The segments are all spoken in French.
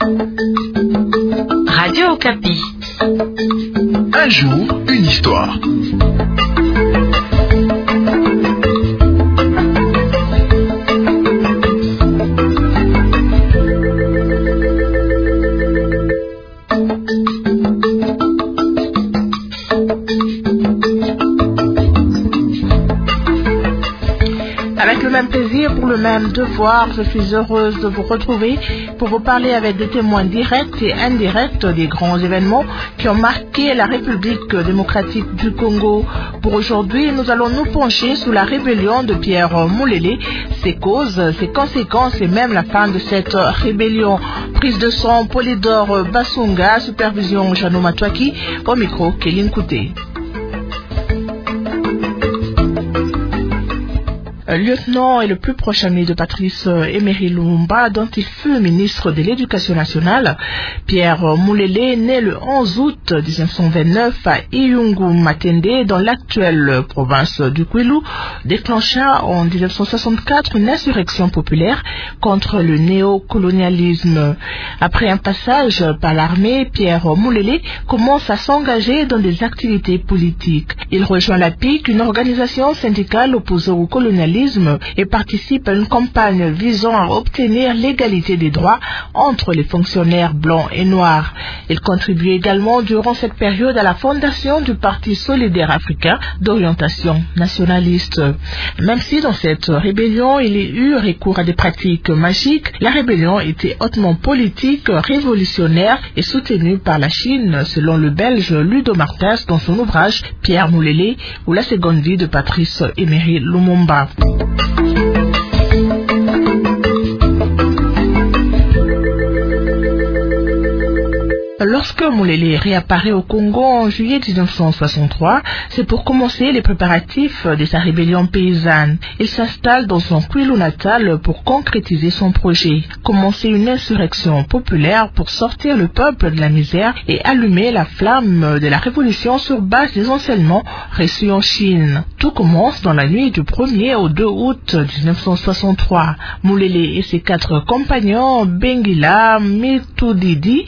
Radio Okapi. Un jour, une histoire. Avec le même plaisir, pour le même devoir, je suis heureuse de vous retrouver pour vous parler avec des témoins directs et indirects des grands événements qui ont marqué la République démocratique du Congo. Pour aujourd'hui, nous allons nous pencher sur la rébellion de Pierre Mulele, ses causes, ses conséquences et même la fin de cette rébellion. Prise de son, Polydor Basunga, supervision Jano Matouaki, au micro Kéline Kouté. Lieutenant et le plus proche ami de Patrice Emery Lumumba, dont il fut ministre de l'Éducation nationale, Pierre Mulele, né le 11 août 1929 à Iyungu Matende, dans l'actuelle province du Kwilu, déclencha en 1964 une insurrection populaire contre le néocolonialisme. Après un passage par l'armée, Pierre Mulele commence à s'engager dans des activités politiques. Il rejoint la PIC, une organisation syndicale opposée au colonialisme, et participe à une campagne visant à obtenir l'égalité des droits entre les fonctionnaires blancs et noirs. Il contribue également durant cette période à la fondation du Parti solidaire africain d'orientation nationaliste. Même si dans cette rébellion il y eut recours à des pratiques magiques, la rébellion était hautement politique, révolutionnaire et soutenue par la Chine, selon le Belge Ludo Martens dans son ouvrage Pierre Mulele ou la seconde vie de Patrice Emery Lumumba. Lorsque Mulele réapparaît au Congo en juillet 1963, c'est pour commencer les préparatifs de sa rébellion paysanne. Il s'installe dans son Kwilu natal pour concrétiser son projet, commencer une insurrection populaire pour sortir le peuple de la misère et allumer la flamme de la révolution sur base des enseignements reçus en Chine. Tout commence dans la nuit du 1er au 2 août 1963. Mulele et ses 4 compagnons, Bengila, Mitudidi,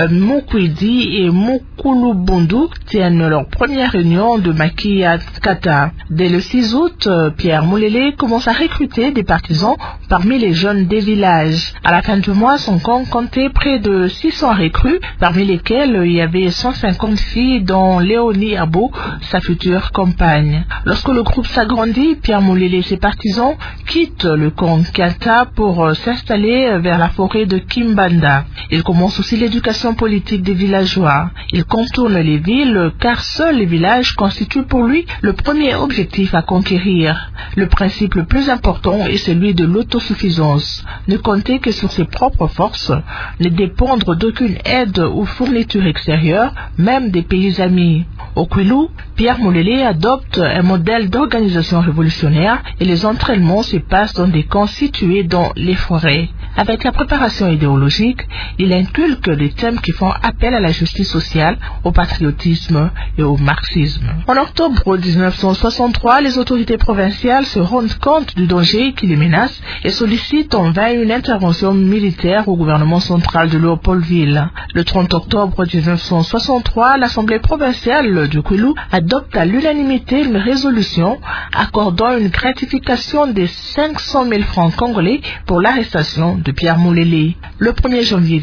Mukwidi et Mukulubundu, tiennent leur première réunion de Makia Kata. Dès le 6 août, Pierre Mulele commence à recruter des partisans parmi les jeunes des villages. À la fin du mois, son camp comptait près de 600 recrues, parmi lesquels il y avait 150 filles, dont Léonie Abo, sa future compagne. Lorsque le groupe s'agrandit, Pierre Mulele et ses partisans quittent le camp Kata pour s'installer vers la forêt de Kimbanda. Il commence aussi l'éducation politique des villageois. Il contourne les villes car seuls les villages constituent pour lui le premier objectif à conquérir. Le principe le plus important est celui de l'autosuffisance. Ne compter que sur ses propres forces, ne dépendre d'aucune aide ou fourniture extérieure, même des pays amis. Au Kwilu, Pierre Mulele adopte un modèle d'organisation révolutionnaire et les entraînements se passent dans des camps situés dans les forêts. Avec la préparation idéologique, il inculque des thèmes qui font appel à la justice sociale, au patriotisme et au marxisme. En octobre 1963, les autorités provinciales se rendent compte du danger qui les menace et sollicitent en vain une intervention militaire au gouvernement central de Léopoldville. Le 30 octobre 1963, l'Assemblée provinciale du Kwilu adopte à l'unanimité une résolution accordant une gratification de 500 000 francs congolais pour l'arrestation de Pierre Mulele. Le 1er janvier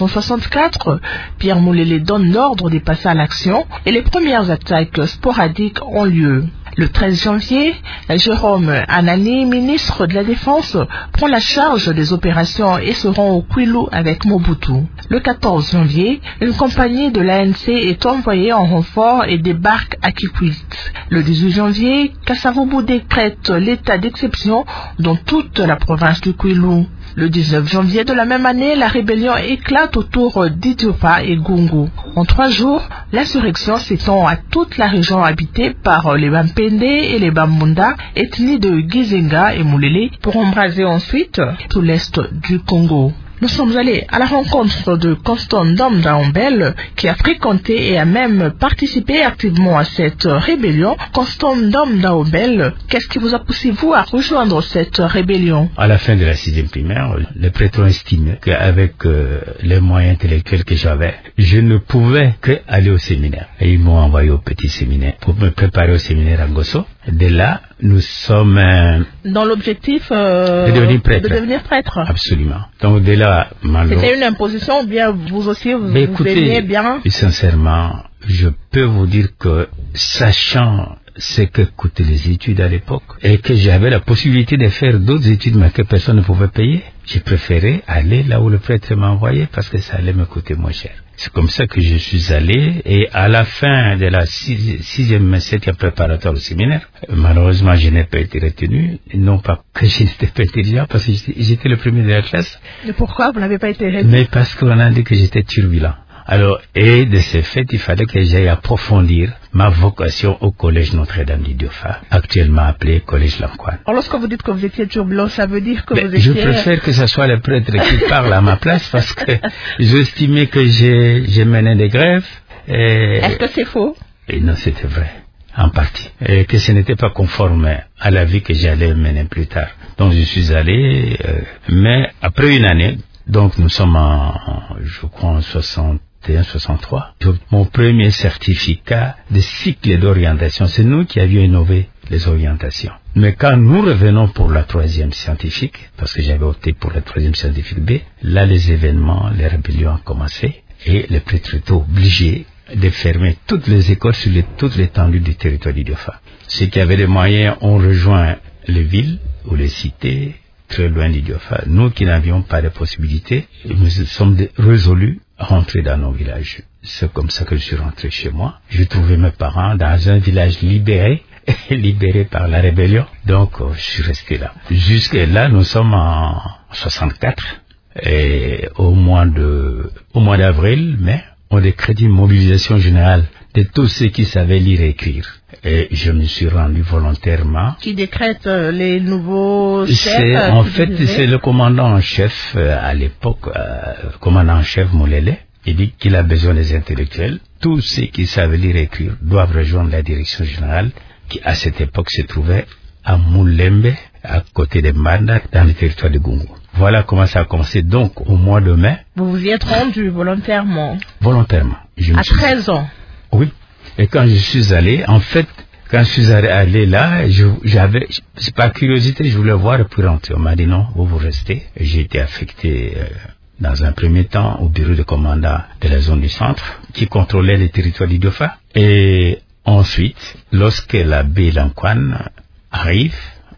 1964, Pierre Mulele donne l'ordre de passer à l'action et les premières attaques sporadiques ont lieu. Le 13 janvier, Jérôme Anani, ministre de la Défense, prend la charge des opérations et se rend au Kwilu avec Mobutu. Le 14 janvier, une compagnie de l'ANC est envoyée en renfort et débarque à Kikwit. Le 18 janvier, Kasavubu décrète l'état d'exception dans toute la province du Kwilu. Le 19 janvier de la même année, la rébellion éclate autour d'Idiofa et Gungu. En 3 jours, l'insurrection s'étend à toute la région habitée par les Bampende et les Bambunda, ethnie de Gizenga et Mulele, pour embraser ensuite tout l'est du Congo. Nous sommes allés à la rencontre de Constant Ndom Daombel, qui a fréquenté et a même participé activement à cette rébellion. Constant Ndom Daombel, qu'est-ce qui vous a poussé, vous, à rejoindre cette rébellion? À la fin de la 6e primaire, les prêtres ont estimé qu'avec les moyens intellectuels que j'avais, je ne pouvais qu'aller au séminaire. Et ils m'ont envoyé au petit séminaire pour me préparer au séminaire à Ngosso. De là, nous sommes... dans l'objectif de devenir prêtre. De devenir prêtre. Absolument. Donc de là... C'était une imposition ou bien vous aussi, vous aimiez bien? Sincèrement, je peux vous dire que, sachant ce que coûtaient les études à l'époque, et que j'avais la possibilité de faire d'autres études mais que personne ne pouvait payer, j'ai préféré aller là où le prêtre m'a envoyé parce que ça allait me coûter moins cher. C'est comme ça que je suis allé, et à la fin de la 6e et 7e préparatoire au séminaire, malheureusement je n'ai pas été retenu, non pas que je n'étais pas intelligent, parce que j'étais le premier de la classe. Et pourquoi vous n'avez pas été retenu? Mais parce qu'on a dit que j'étais turbulent. Alors, et de ce fait, il fallait que j'aille approfondir ma vocation au collège Notre-Dame du Dauphin, actuellement appelé collège Lanquan. Alors, lorsque vous dites que vous étiez turbulent, ça veut dire que vous étiez... Je préfère que ce soit le prêtre qui parle à ma place parce que j'estimais que j'ai mené des grèves. Est-ce que c'est faux? Et non, c'était vrai, en partie. Et que ce n'était pas conforme à la vie que j'allais mener plus tard. Donc, je suis allé, mais après une année, donc nous sommes je crois en 63, mon premier certificat de cycle d'orientation. C'est nous qui avions innové les orientations. Mais quand nous revenons pour la 3e scientifique, parce que j'avais opté pour la 3e scientifique B, là les événements, les rébellions ont commencé et les prêtres étaient obligés de fermer toutes les écoles sur toute l'étendue du territoire du Dauphin. Ceux qui avaient les moyens ont rejoint les villes ou les cités très loin du Dauphin. Nous qui n'avions pas de possibilité, nous sommes résolus à rentrer dans nos villages. C'est comme ça que je suis rentré chez moi. J'ai trouvé mes parents dans un village libéré par la rébellion. Donc, je suis resté là. Jusque là, nous sommes en 64. Et au mois d'avril, mai, on décrète une mobilisation générale de tous ceux qui savaient lire et écrire. Et je me suis rendu volontairement. Qui décrète les nouveaux chefs? En fait, c'est le commandant en chef à l'époque, commandant en chef Moulele. Il dit qu'il a besoin des intellectuels. Tous ceux qui savent lire et écrire doivent rejoindre la direction générale qui, à cette époque, se trouvait à Moulembe, à côté de Manda, dans le territoire de Gungu. Voilà comment ça a commencé. Donc, au mois de mai... Vous vous y êtes rendu volontairement? Volontairement. À 13 ans? Oui. Et quand je suis allé, en fait, quand je suis allé là, c'est par curiosité, je voulais voir et puis rentrer. On m'a dit non, vous restez. J'ai été affecté dans un premier temps au bureau de commandant de la zone du centre qui contrôlait les territoires du Dauphin. Et ensuite, lorsque l'abbé Lanquan arrive,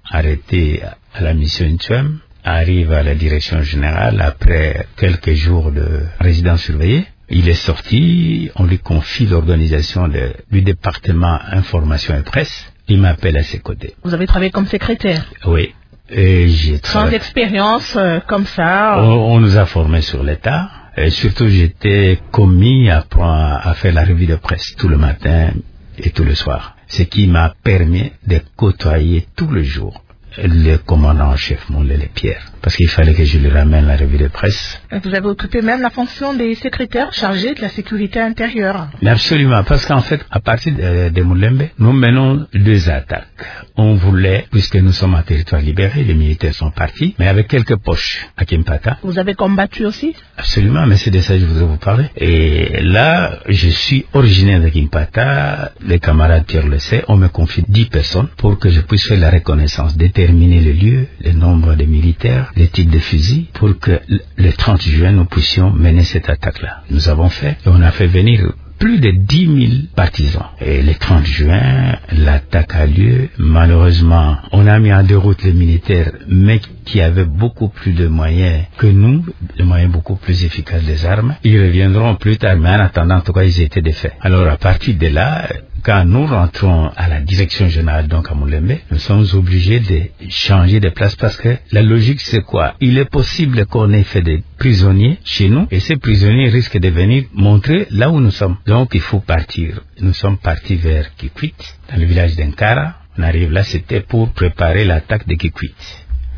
arrêté à la mission Intuem, arrive à la direction générale après quelques jours de résidence surveillée, il est sorti, on lui confie l'organisation du département information et presse. Il m'appelle à ses côtés. Vous avez travaillé comme secrétaire? Oui. Et j'ai sans expérience comme ça? On nous a formés sur l'État. Et surtout, j'étais commis à faire la revue de presse tout le matin et tout le soir. Ce qui m'a permis de côtoyer tout le jour le commandant en chef Moulele Pierre, parce qu'il fallait que je lui ramène la revue de presse. Vous avez occupé même la fonction des secrétaires chargés de la sécurité intérieure. Absolument, parce qu'en fait, à partir de Moulembe, nous menons 2 attaques. On voulait, puisque nous sommes en territoire libéré, les militaires sont partis, mais avec quelques poches à Kimpata. Vous avez combattu aussi? Absolument, mais c'est de ça que je voudrais vous parler. Et là, je suis originaire de Kimpata, les camarades Pierre le sait, on me confie 10 personnes pour que je puisse faire la reconnaissance, déterminer le lieu, le nombre de militaires, les types de fusils, pour que le 30 juin, nous puissions mener cette attaque-là. Nous avons fait, et on a fait venir plus de 10 000 partisans. Et le 30 juin, l'attaque a lieu. Malheureusement, on a mis en déroute les militaires, mais qui avaient beaucoup plus de moyens que nous, des moyens beaucoup plus efficaces des armes. Ils reviendront plus tard, mais en attendant, en tout cas, ils étaient défaits. Alors, à partir de là, quand nous rentrons à la direction générale, donc à Moulembe, nous sommes obligés de changer de place parce que la logique, c'est quoi? Il est possible qu'on ait fait des prisonniers chez nous et ces prisonniers risquent de venir montrer là où nous sommes. Donc, il faut partir. Nous sommes partis vers Kikwit, dans le village d'Enkara. On arrive là, c'était pour préparer l'attaque de Kikwit,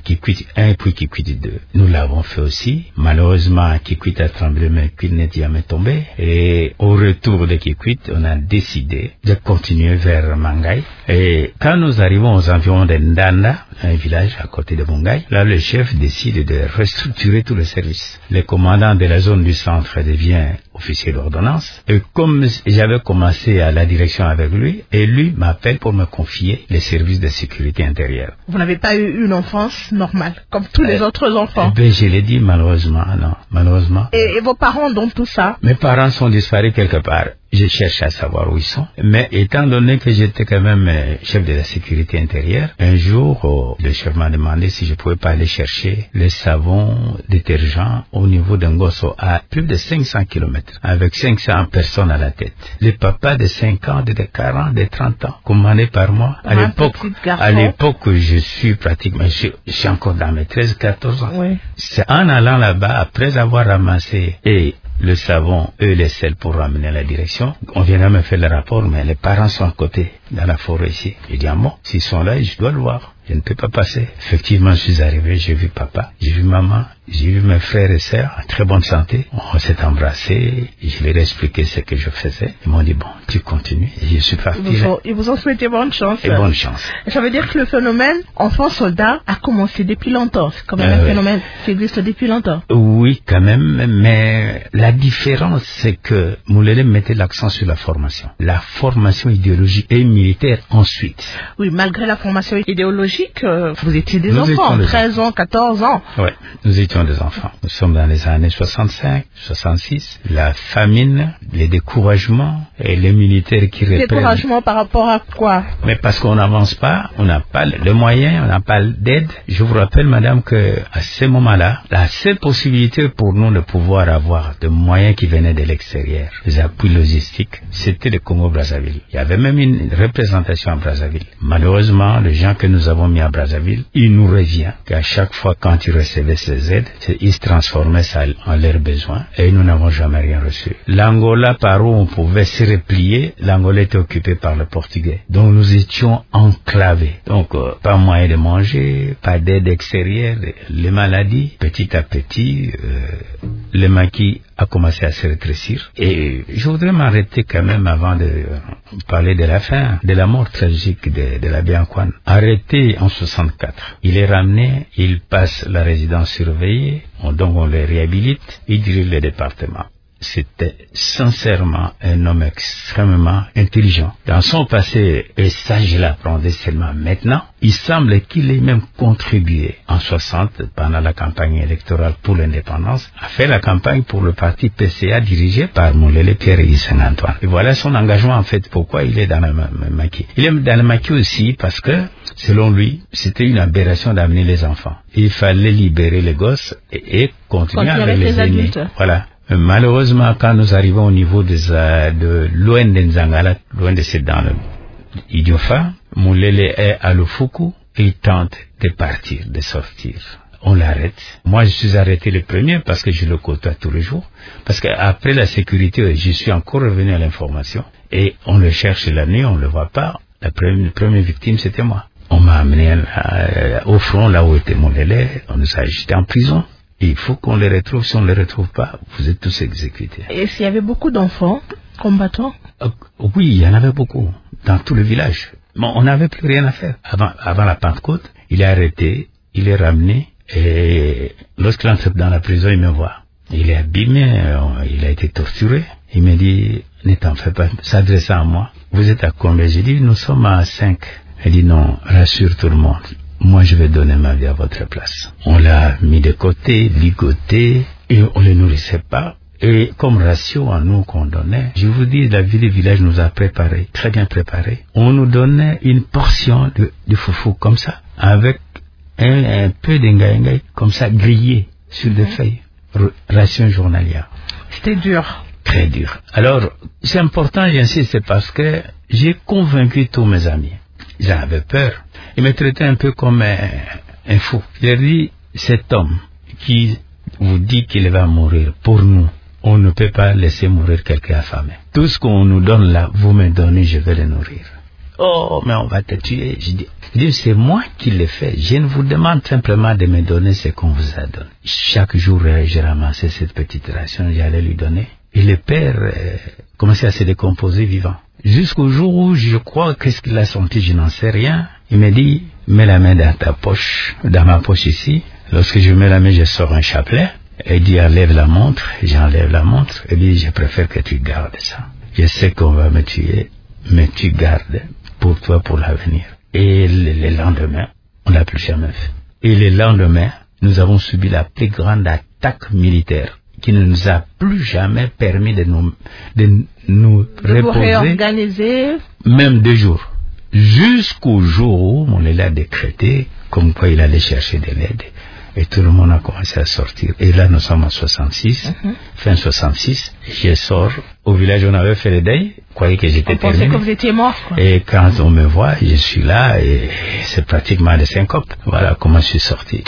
Kikwit 1 puis Kikwit 2. Nous l'avons fait aussi. Malheureusement, Kikwit a tremblé, mais Kikwit n'est jamais tombé. Et au retour de Kikwit, on a décidé de continuer vers Mangaï. Et quand nous arrivons aux environs de Ndanda, un village à côté de Mangaï, là, le chef décide de restructurer tout le service. Le commandant de la zone du centre devient officier d'ordonnance. Et comme j'avais commencé à la direction avec lui, et lui m'appelle pour me confier les services de sécurité intérieure. Vous n'avez pas eu une enfance normale, comme tous les autres enfants? Je l'ai dit, malheureusement, non, malheureusement. Et vos parents dans tout ça? Mes parents sont disparus quelque part. Je cherche à savoir où ils sont. Mais étant donné que j'étais quand même chef de la sécurité intérieure, un jour, le chef m'a demandé si je pouvais pas aller chercher le savon détergent au niveau d'Ngosso à plus de 500 kilomètres, avec 500 personnes à la tête. Les papas de 5 ans, de 40, de 30 ans, commandés par moi. À l'époque, je suis pratiquement, je suis encore dans mes 13, 14 ans. Oui. C'est en allant là-bas, après avoir ramassé le savon et les sels pour ramener la direction. On viendra me faire le rapport, mais les parents sont à côté, dans la forêt ici. Je dis, bon, s'ils sont là, je dois le voir. Je ne peux pas passer. Effectivement, je suis arrivé, j'ai vu papa, j'ai vu maman, j'ai vu mes frères et sœurs en très bonne santé. On s'est embrassés, je leur ai expliqué ce que je faisais. Ils m'ont dit, bon, tu continues. Et je suis parti. Ils vous ont souhaité bonne chance. Et bonne chance. Ça veut dire que le phénomène enfant-soldat a commencé depuis longtemps. C'est quand même un phénomène qui existe depuis longtemps. Oui, quand même, mais la différence, c'est que Moulele mettait l'accent sur la formation. La formation idéologique et militaire ensuite. Oui, malgré la formation idéologique, vous étiez des enfants, 13 ans, 14 ans. Oui, nous étions des enfants. Nous sommes dans les années 65, 66. La famine, les découragements et les militaires qui reprennent. Découragement par rapport à quoi? Mais parce qu'on n'avance pas, on n'a pas le moyen, on n'a pas d'aide. Je vous rappelle, madame, que à ce moment-là, la seule possibilité pour nous de pouvoir avoir de moyens qui venaient de l'extérieur, les appuis logistiques, c'était le Congo-Brazzaville. Il y avait même une représentation à Brazzaville. Malheureusement, les gens que nous avons mis à Brazzaville, il nous revient qu'à chaque fois quand ils recevaient ces aides, ils se transformaient ça en leurs besoins et nous n'avons jamais rien reçu. L'Angola, par où on pouvait se replier, l'Angola était occupée par le Portugais. Donc nous étions enclavés. Donc pas moyen de manger, pas d'aide extérieure, les maladies, petit à petit, le maquis a commencé à se rétrécir. Et je voudrais m'arrêter quand même avant de parler de la fin, de la mort tragique de l'abbé Antoine. Arrêté en 64, il est ramené, il passe la résidence surveillée, donc on le réhabilite, il dirige le département. C'était sincèrement un homme extrêmement intelligent. Dans son passé, et ça je l'apprendais seulement maintenant, il semble qu'il ait même contribué en 60, pendant la campagne électorale pour l'indépendance, à faire la campagne pour le parti PCA dirigé par Moulele Pierre Saint-Antoine. Et voilà son engagement en fait, pourquoi il est dans le maquis. Il est dans le maquis aussi parce que, selon lui, c'était une aberration d'amener les enfants. Il fallait libérer les gosses et continuer avec les aînés. Voilà. Malheureusement, quand nous arrivons au niveau de loin de Nzangala, loin de c'est dans le Idiofa, Moulele est à Lufuku, il tente de partir, de sortir. On l'arrête. Moi, je suis arrêté le premier parce que je le côtoie tous les jours. Parce qu'après la sécurité, je suis encore revenu à l'information. Et on le cherche la nuit, on ne le voit pas. La première victime, c'était moi. On m'a amené au front, là où était Moulele. On nous a jetés en prison. Il faut qu'on les retrouve. Si on ne les retrouve pas, vous êtes tous exécutés. Et s'il y avait beaucoup d'enfants combattants? Oui, il y en avait beaucoup, dans tout le village. Bon, on n'avait plus rien à faire. Avant la Pentecôte, il est arrêté, il est ramené, et lorsqu'il entre dans la prison, il me voit. Il est abîmé, il a été torturé. Il me dit, ne t'en fais pas, s'adressant à moi. Vous êtes à combien? J'ai dit, nous sommes à 5. Il dit, non, rassure tout le monde. Moi, je vais donner ma vie à votre place. On l'a mis de côté, ligoté, et on ne le nourrissait pas. Et comme ratio à nous qu'on donnait, je vous dis, la vie du village nous a préparé, très bien préparé. On nous donnait une portion de foufou comme ça, avec un peu d'engaï, comme ça, grillé sur des feuilles. Ration journalière. C'était dur. Très dur. Alors, c'est important, j'insiste, c'est parce que j'ai convaincu tous mes amis. Ils en avaient peur. Ils me traitaient un peu comme un fou. J'ai dit, cet homme qui vous dit qu'il va mourir, pour nous, on ne peut pas laisser mourir quelqu'un affamé. Tout ce qu'on nous donne là, vous me donnez, je vais le nourrir. oh, mais on va te tuer. Je dis, c'est moi qui l'ai fait. Je ne vous demande simplement de me donner ce qu'on vous a donné. Chaque jour, je ramassais cette petite ration, j'allais lui donner. Et le père commençait à se décomposer vivant. Jusqu'au jour où je crois qu'est-ce qu'il a senti, je n'en sais rien. Il me dit, mets la main dans ta poche, dans ma poche ici. Lorsque je mets la main, je sors un chapelet. Et il dit, enlève la montre. J'enlève la montre. Il dit, je préfère que tu gardes ça. Je sais qu'on va me tuer, mais tu gardes pour toi, pour l'avenir. Et le lendemain, on l'a plus jamais fait. Et le lendemain, nous avons subi la plus grande attaque militaire qui ne nous a plus jamais permis de nous reposer. Réorganiser. Même 2 jours. Jusqu'au jour où on l'a décrété, comme quoi il allait chercher de l'aide. Et tout le monde a commencé à sortir. Et là, nous sommes en 66, fin 66. Je sors. Au village, on avait fait le deuil. Croyez que j'étais terminé. On pensait que vous étiez mort, quoi. Et quand on me voit, je suis là et c'est pratiquement des syncopes. Voilà comment je suis sorti.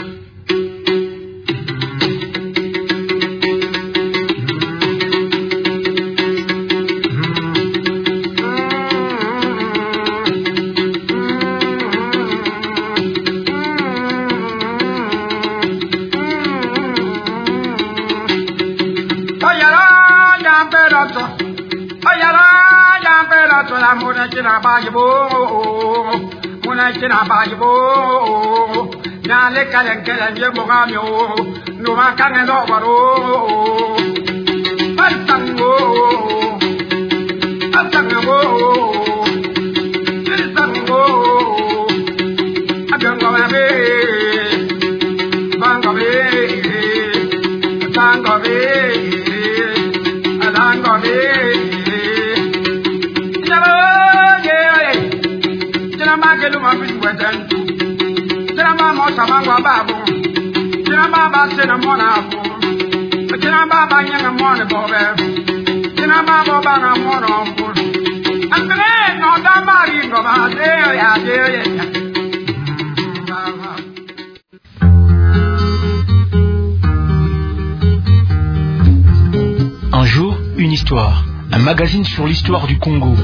Un jour, une histoire. Un magazine sur l'histoire du Congo.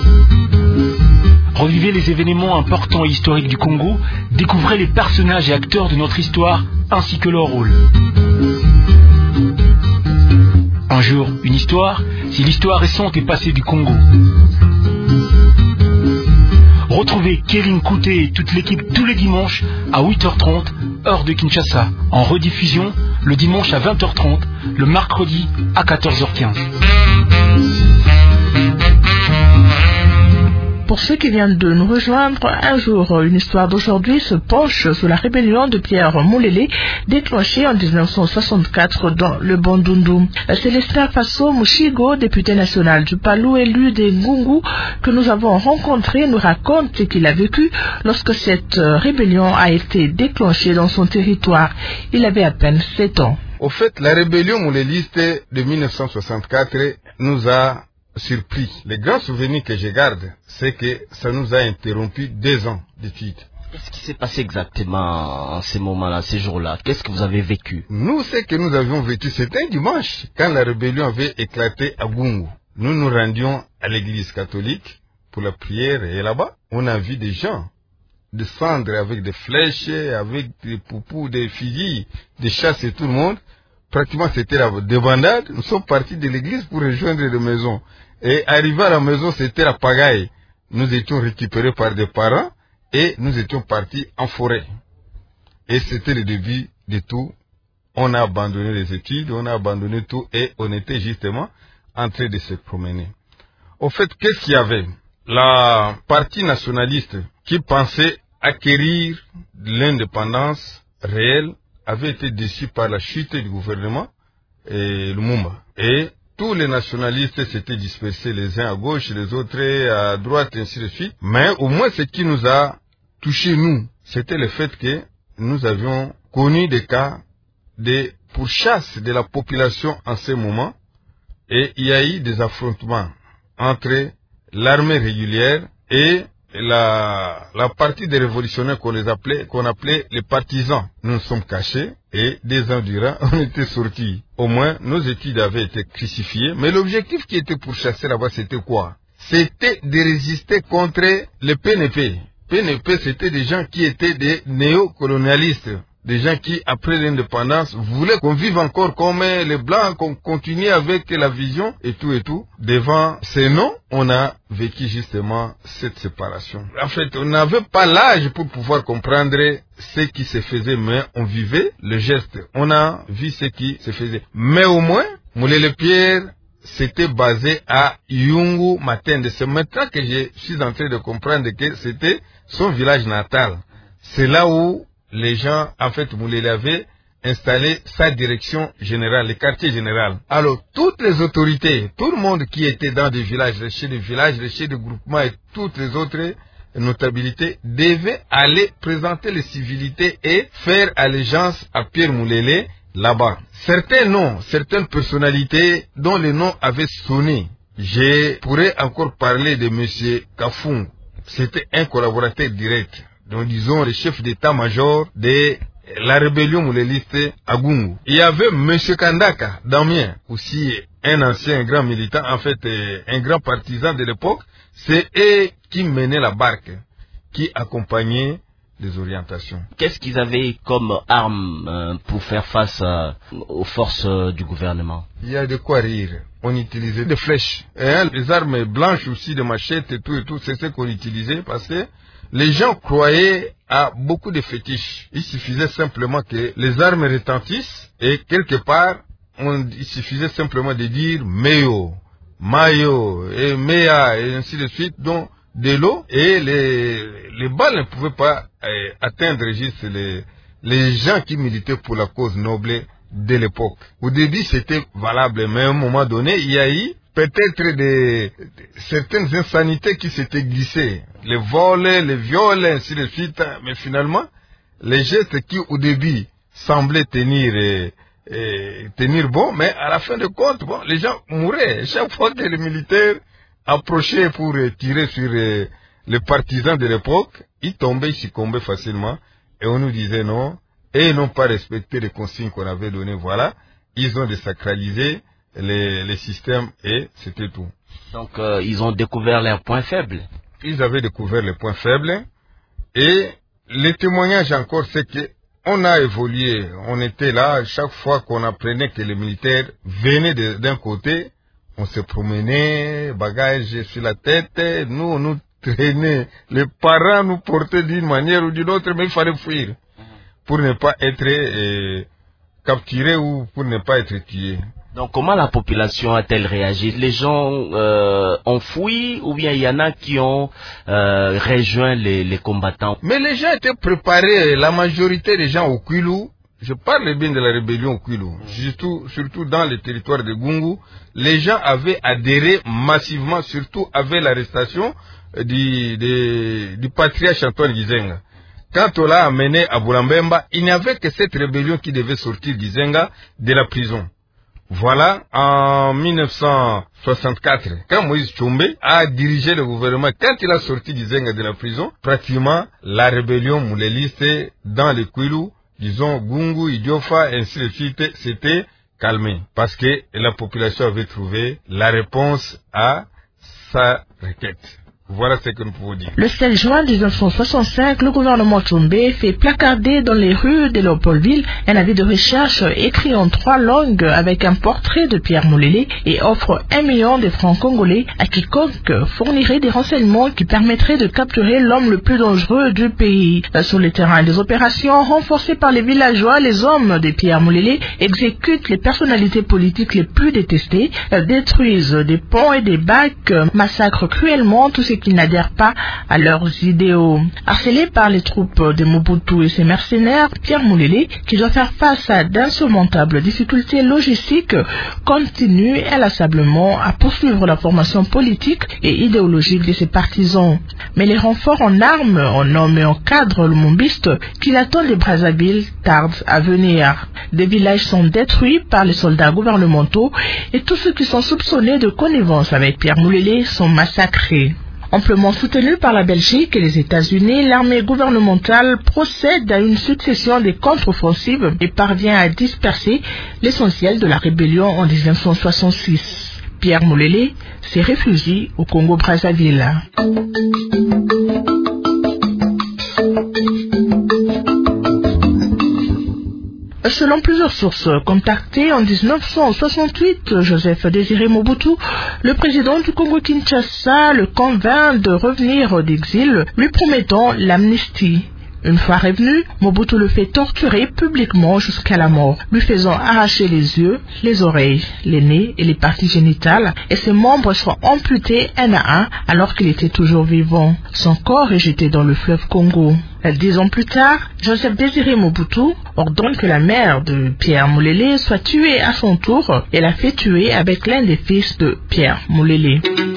Revivez les événements importants et historiques du Congo, découvrez les personnages et acteurs de notre histoire, ainsi que leur rôle. Un jour, une histoire, c'est l'histoire récente et passée du Congo. Retrouvez Kevin Couté et toute l'équipe tous les dimanches à 8h30, heure de Kinshasa, en rediffusion le dimanche à 20h30, le mercredi à 14h15. Pour ceux qui viennent de nous rejoindre, un jour, une histoire d'aujourd'hui se penche sur la rébellion de Pierre Moulélé, déclenchée en 1964 dans le Bandundu. Célestin Faso Mouchigo, député national du Palou, élu des Ngungu, que nous avons rencontré, nous raconte ce qu'il a vécu lorsque cette rébellion a été déclenchée dans son territoire. Il avait à peine 7 ans. Au fait, la rébellion mouléliste de 1964 nous a surpris. Le grand souvenir que je garde, c'est que ça nous a interrompu 2 ans d'études. Qu'est-ce qui s'est passé exactement en ces moments-là, ces jours-là? Qu'est-ce que vous avez vécu? Nous, ce que nous avions vécu, c'était un dimanche, quand la rébellion avait éclaté à Gungu. Nous nous rendions à l'église catholique pour la prière et là-bas, on a vu des gens descendre avec des flèches, avec des poupous, des fusils, des chasses et tout le monde. Pratiquement, c'était la débandade. Nous sommes partis de l'église pour rejoindre les maisons. Et arrivé à la maison, c'était la pagaille. Nous étions récupérés par des parents et nous étions partis en forêt. Et c'était le début de tout. On a abandonné les études, on a abandonné tout et on était justement en train de se promener. Au fait, qu'est-ce qu'il y avait? La partie nationaliste qui pensait acquérir l'indépendance réelle avait été déçue par la chute du gouvernement et Lumumba. Et tous les nationalistes s'étaient dispersés les uns à gauche, les autres à droite, ainsi de suite. Mais au moins ce qui nous a touché, nous, c'était le fait que nous avions connu des cas de pourchasse de la population en ce moment. Et il y a eu des affrontements entre l'armée régulière et la partie des révolutionnaires qu'on appelait les partisans. Nous nous sommes cachés et 2 ans durant, on était sortis. Au moins, nos études avaient été crucifiées. Mais l'objectif qui était pour chasser là-bas, c'était quoi? c'était de résister contre le PNP. PNP, c'était des gens qui étaient des néocolonialistes, des gens qui, après l'indépendance, voulaient qu'on vive encore comme les Blancs, qu'on continue avec la vision et tout. Devant ces noms, on a vécu justement cette séparation. En fait, on n'avait pas l'âge pour pouvoir comprendre ce qui se faisait, mais on vivait le geste. On a vu ce qui se faisait. Mais au moins, Moulele Pierre, c'était basé à Yungu Matende. C'est maintenant que je suis en train de comprendre que c'était son village natal. C'est là où les gens, en fait, Moulele avait installé sa direction générale, le quartier général. Alors, toutes les autorités, tout le monde qui était dans des villages, les chefs de groupements et toutes les autres notabilités devaient aller présenter les civilités et faire allégeance à Pierre Moulele là-bas. Certains noms, certaines personnalités dont les noms avaient sonné. Je pourrais encore parler de monsieur Kafung. C'était un collaborateur direct. Donc disons le chef d'état-major de la rébellion mouléliste à Gungu. Il y avait monsieur Kandaka Damien, aussi un ancien grand militant, en fait un grand partisan de l'époque. C'est eux qui menaient la barque, qui accompagnaient les orientations. Qu'est-ce qu'ils avaient comme armes pour faire face aux forces du gouvernement? Il y a de quoi rire. On utilisait des flèches. Les armes blanches aussi, des machettes et tout, c'est ce qu'on utilisait parce que les gens croyaient à beaucoup de fétiches. Il suffisait simplement que les armes retentissent et quelque part, il suffisait simplement de dire Meyo, Mayo et Mea et ainsi de suite. Donc, de l'eau et les balles ne pouvaient pas atteindre juste les gens qui militaient pour la cause noble de l'époque. Au début, c'était valable, mais à un moment donné, il y a eu peut-être certaines insanités qui s'étaient glissées. Les vols, les viols, ainsi de suite. Mais finalement, les gestes qui au début semblaient tenir bon, mais à la fin de compte, bon, les gens mouraient. Chaque fois que les militaires approchaient pour tirer sur les partisans de l'époque, ils tombaient, ils succombaient facilement. Et on nous disait non, et ils n'ont pas respecté les consignes qu'on avait données. Voilà, ils ont désacralisé les systèmes et c'était tout. Donc ils ont découvert leurs points faibles. Ils avaient découvert les points faibles et les témoignages encore, c'est que on a évolué. On était là, chaque fois qu'on apprenait que les militaires venaient d'un côté, on se promenait, bagages sur la tête, nous, on nous traînait. Les parents nous portaient d'une manière ou d'une autre, mais il fallait fuir pour ne pas être capturé ou pour ne pas être tué. Donc comment la population a-t-elle réagi? Les gens ont fui ou bien il y en a qui ont rejoint les combattants? Mais les gens étaient préparés, la majorité des gens au Kwilu. Je parle bien de la rébellion au Kwilu, surtout dans les territoires de Gungu. Les gens avaient adhéré massivement, surtout avec l'arrestation du patriarche Antoine Gizenga. Quand on l'a amené à Boulambemba, il n'y avait que cette rébellion qui devait sortir Gizenga de la prison. Voilà, en 1964, quand Moïse Tchombe a dirigé le gouvernement, quand il a sorti Gizenga de la prison, pratiquement la rébellion mouléliste dans le Kwilu, disons Gungu, Idiofa, ainsi de suite, c'était calmé. Parce que la population avait trouvé la réponse à sa requête. Voilà ce que nous pouvons dire. Le 16 juin 1965, le gouvernement Tchombe fait placarder dans les rues de Léopoldville un avis de recherche écrit en 3 langues avec un portrait de Pierre Moulele et offre 1 million de francs congolais à quiconque fournirait des renseignements qui permettraient de capturer l'homme le plus dangereux du pays. Sur le terrain des opérations, renforcées par les villageois, les hommes de Pierre Moulele exécutent les personnalités politiques les plus détestées, détruisent des ponts et des bacs, massacrent cruellement tous ceux qui n'adhèrent pas à leurs idéaux. Harcelé par les troupes de Mobutu et ses mercenaires, Pierre Moulele, qui doit faire face à d'insurmontables difficultés logistiques, continue inlassablement à poursuivre la formation politique et idéologique de ses partisans. Mais les renforts en armes, en hommes et en cadres lumumbistes qui l'attendent de Brazzaville tardent à venir. Des villages sont détruits par les soldats gouvernementaux et tous ceux qui sont soupçonnés de connivence avec Pierre Moulele sont massacrés. Amplement soutenue par la Belgique et les États-Unis, l'armée gouvernementale procède à une succession de contre-offensives et parvient à disperser l'essentiel de la rébellion en 1966. Pierre Mulele s'est réfugié au Congo-Brazzaville. Selon plusieurs sources contactées en 1968, Joseph Désiré Mobutu, le président du Congo-Kinshasa, le convainc de revenir d'exil, lui promettant l'amnistie. Une fois revenu, Mobutu le fait torturer publiquement jusqu'à la mort, lui faisant arracher les yeux, les oreilles, les nez et les parties génitales, et ses membres sont amputés un à un alors qu'il était toujours vivant. Son corps est jeté dans le fleuve Congo. 10 ans plus tard, Joseph Désiré Mobutu ordonne que la mère de Pierre Mulele soit tuée à son tour et la fait tuer avec l'un des fils de Pierre Mulele.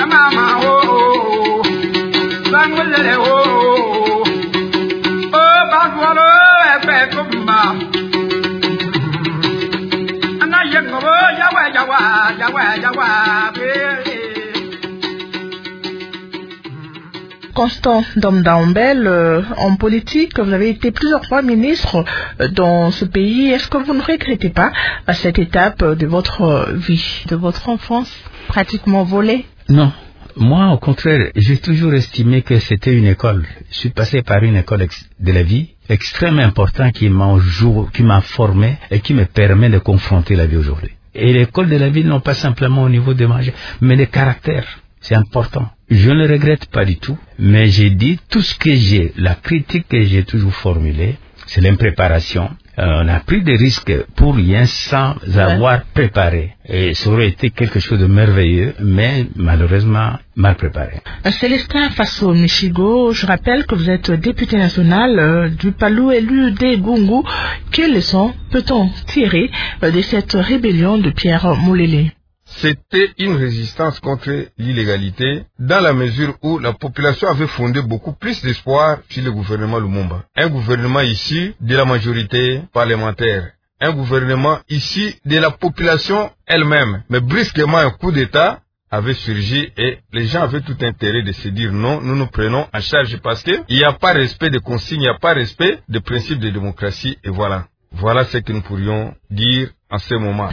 Constant Domdaombel, en politique, vous avez été plusieurs fois ministre dans ce pays. Est-ce que vous ne regrettez pas à cette étape de votre vie, de votre enfance, pratiquement volée? Non. Moi, au contraire, j'ai toujours estimé que c'était une école. Je suis passé par une école de la vie extrêmement importante qui m'a formé et qui me permet de confronter la vie aujourd'hui. Et l'école de la vie, non pas simplement au niveau des manger, mais des caractères. C'est important. Je ne regrette pas du tout, mais j'ai dit tout ce que j'ai, la critique que j'ai toujours formulée, c'est l'impréparation. On a pris des risques pour rien sans avoir préparé. Et ça aurait été quelque chose de merveilleux, mais malheureusement mal préparé. Célestin Faso Michigo, je rappelle que vous êtes député national du Palou élu des Gungu. Quelles leçons peut-on tirer de cette rébellion de Pierre Mulele? C'était une résistance contre l'illégalité dans la mesure où la population avait fondé beaucoup plus d'espoir sur le gouvernement Lumumba. Un gouvernement issu de la majorité parlementaire. Un gouvernement issu de la population elle-même. Mais brusquement, un coup d'État avait surgi et les gens avaient tout intérêt de se dire non, nous nous prenons en charge parce qu'il n'y a pas respect de consignes, il n'y a pas respect des principes de démocratie et voilà. Voilà ce que nous pourrions dire en ce moment.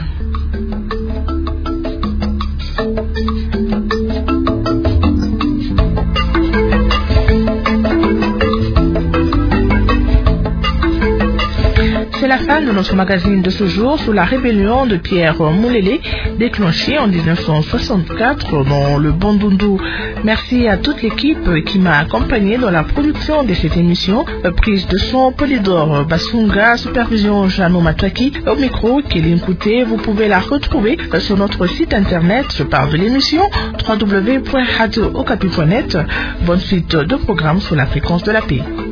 C'est la fin de notre magazine de ce jour sur la rébellion de Pierre Mulele déclenchée en 1964 dans le Bandundu. Merci à toute l'équipe qui m'a accompagné dans la production de cette émission. Prise de son Polydor Basunga, supervision Jano Matwaki, au micro Kéline Kouté. Vous pouvez la retrouver sur notre site internet. Je parle de l'émission www.radiookapi.net. Bonne suite de programmes sur la fréquence de la paix.